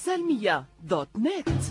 salmiya.net.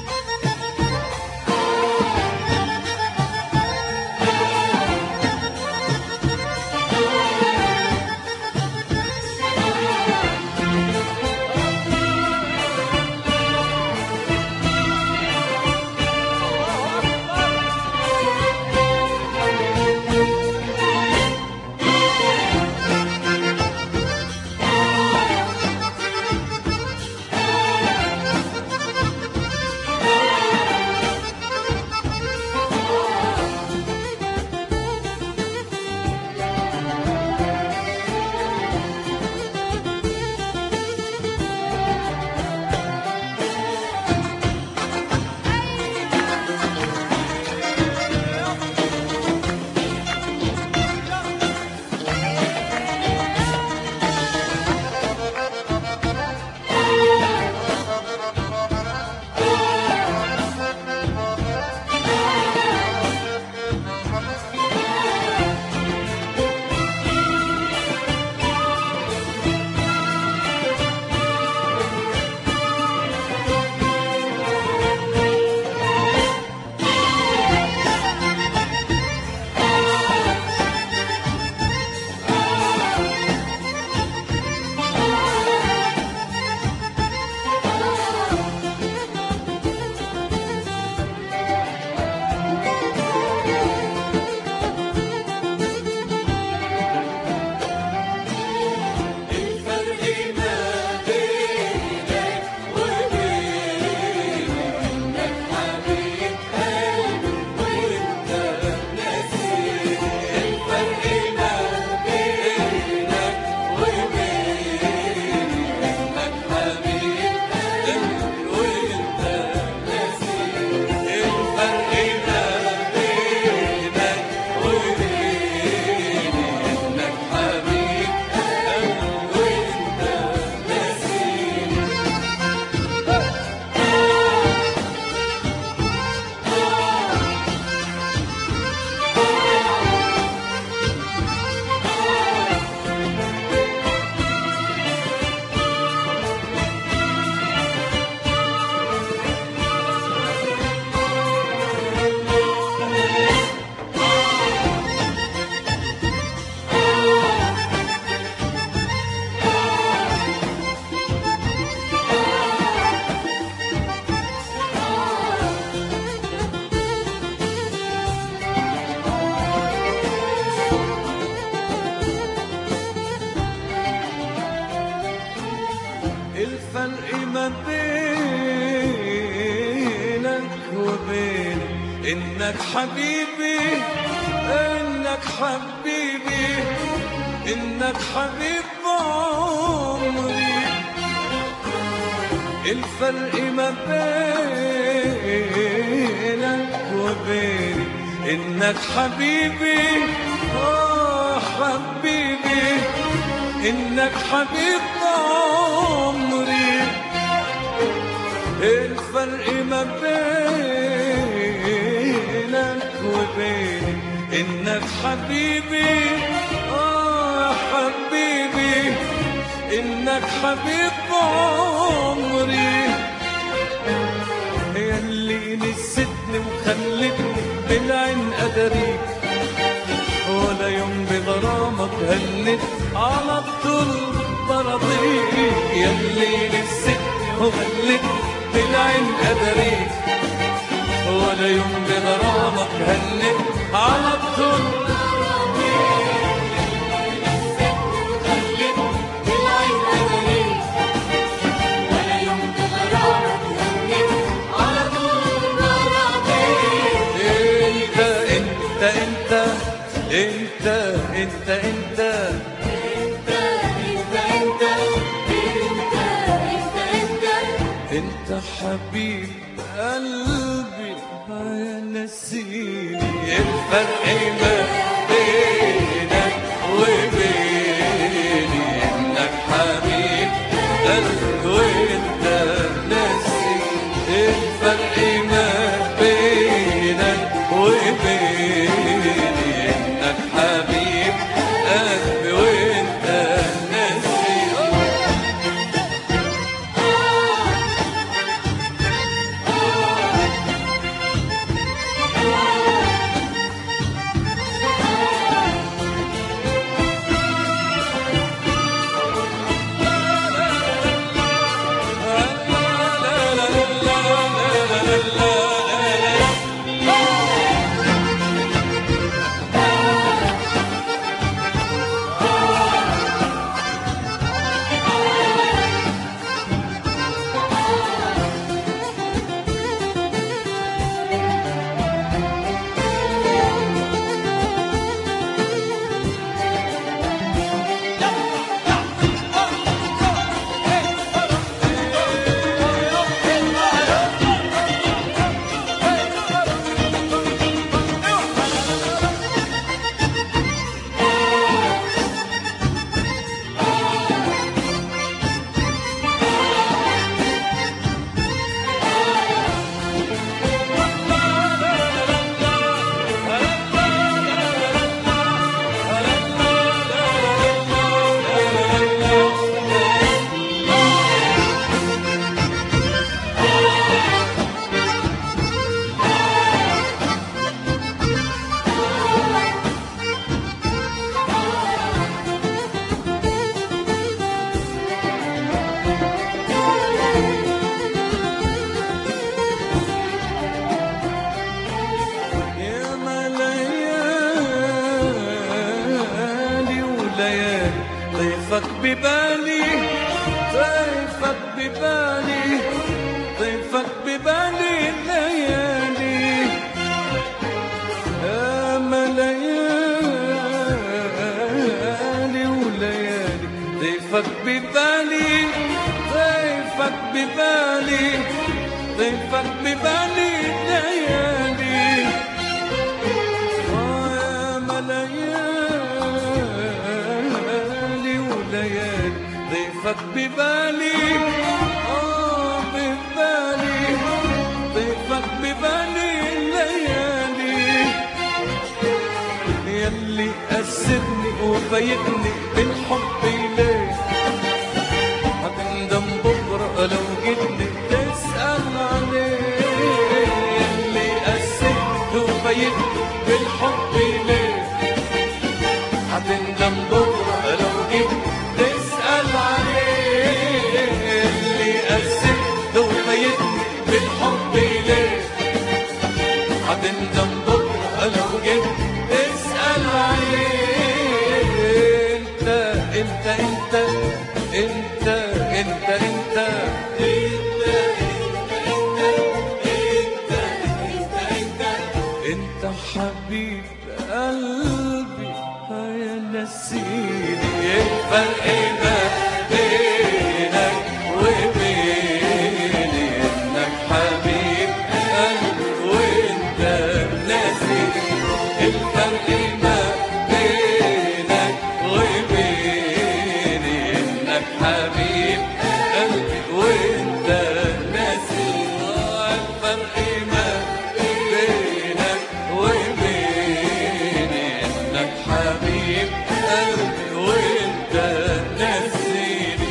الفرق ما بينك وبيني إنك حبيبي، إنك حبيبي، إنك حبيب عمري. الفرق ما بينك وبيني إنك حبيبي، حبيبي، إنك حبيب عمري. الفرق ما بينك وبيني إنك حبيبي، حبيبي، إنك حبيب عمري. ياللي نسيتني وخلتني بالعين أداريك، ولا يوم بغرامك هنت على طول برضيك. ياللي نسيتني وخلتني بالعين أداريك، ولا يوم بغرامك هنت على طول انت انت انت انت حبيب قلبي يا نسيني. الفرق ما بينك وبيني انك حبيب قلبي وانت نسيني. الفرق ما بينك وبيني انك حبيب قلبي وانت نسيني. ببالي طيفك ببالي طيفك ببالي الليالي ياما ليالي وليالي طيفك ببالي طيفك ببالي طيفك ببالي الليالي ياما ليالي وليالي طيفك ببالي ببالي طيفك ببالي الليالي يلي أسرني وفايتني بالحب ليه هتندم بكرة لو جيتني تسأل عليه يلي أسرني وفايتني بالحب ليه هتندم بكرة لو جيتني تسأل عليه يلي أسرني وفايتني بالحب ليه هتندم بكرة لو جيتني تسأل عليه انت انت انت انت انت انت حبيب قلبي يا نسيني الفرق ما بينك وبيني انك حبيب قلبي وانت ناسيني الفرق ما بينك وبيني انك حبيب قلبي وانت ناسيني الفرق ما بينك وبيني انك حبيب قلبي وانت ناسيني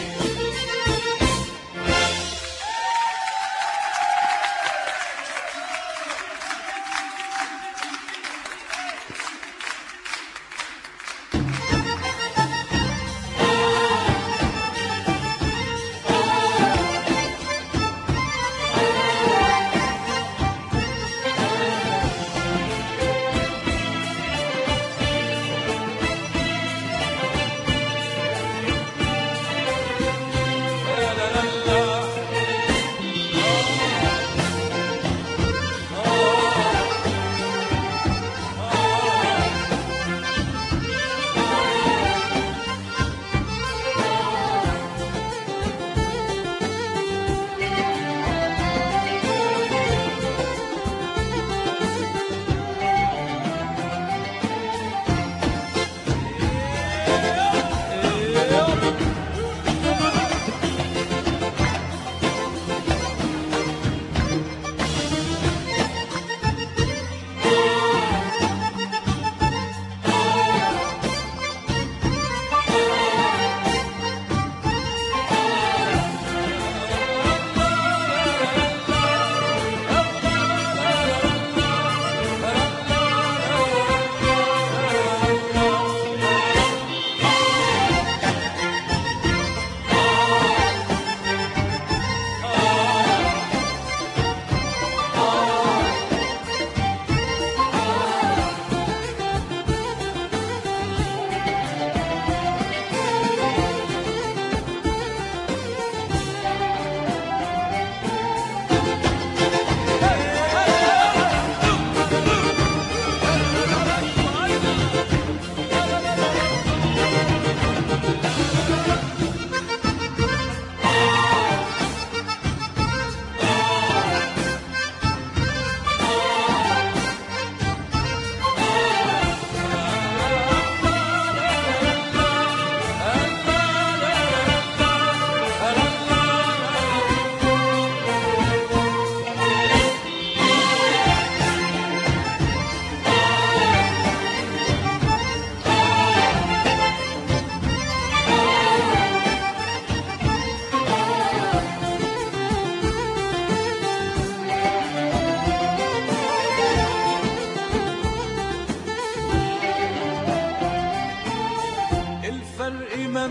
ما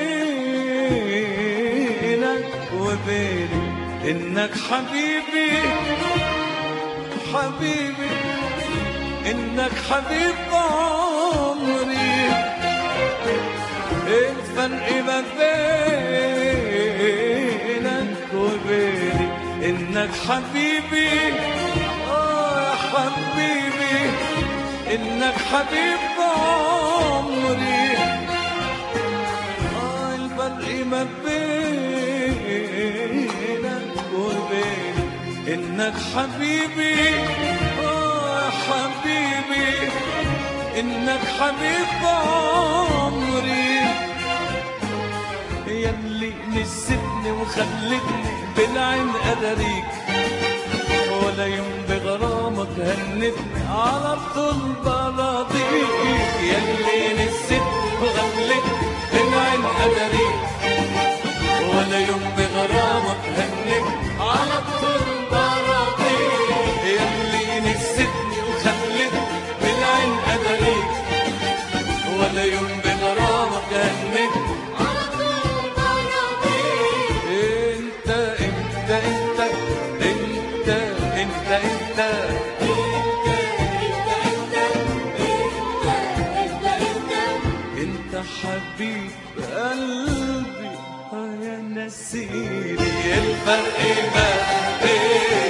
بينك وبيني إنك حبيبي حبيبي إنك حبيب عمري الفرق ما بينك وبيني إنك حبيبي، يا حبيبي، إنك حبيب عمري. الفرق ما بينك وبيني إنك حبيبي، يا حبيبي، إنك حبيب عمري. ياللي نسيتني وخلتني بالعين أداريك، ولا يوم بغرامك هنتني على طول براضيك. ياللي نسيتني وخلتني بالعين أداريك، ولا يوم بغرامك هنتني على طول براضيك. ياللي نسيتني وخلتني بالعين أداريك، ولا يوم بغرامك هنتني على طول براضيك. انت انت انت انت انت انت انت حبيب قلبي يا نسيني. الفرق ما بين